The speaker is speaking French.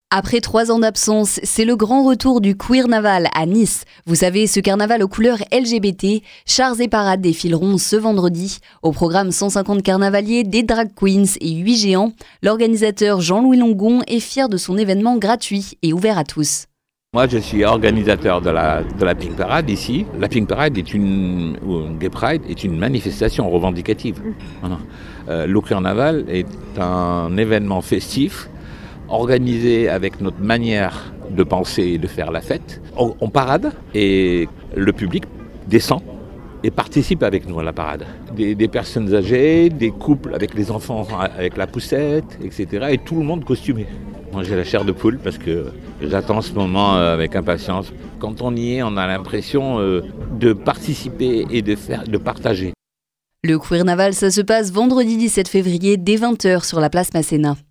Après 3 ans d'absence, c'est le grand retour du Queer Naval à Nice. Vous savez, ce carnaval aux couleurs LGBT, chars et parades défileront ce vendredi. Au programme 150 carnavaliers, des drag queens et 8 géants. L'organisateur Jean-Louis Longon est fier de son événement gratuit et ouvert à tous. Moi, je suis organisateur de la Pink Parade ici. La Pink Parade ou Gay Pride est une manifestation revendicative. Voilà. Le Queer Naval est un événement festif organisé avec notre manière de penser et de faire la fête. On parade et le public descend et participe avec nous à la parade. Des personnes âgées, des couples avec les enfants avec la poussette, etc. Et tout le monde costumé. Moi j'ai la chair de poule parce que j'attends ce moment avec impatience. Quand on y est, on a l'impression de participer et de partager. Le Queer Naval, ça se passe vendredi 17 février dès 20h sur la place Masséna.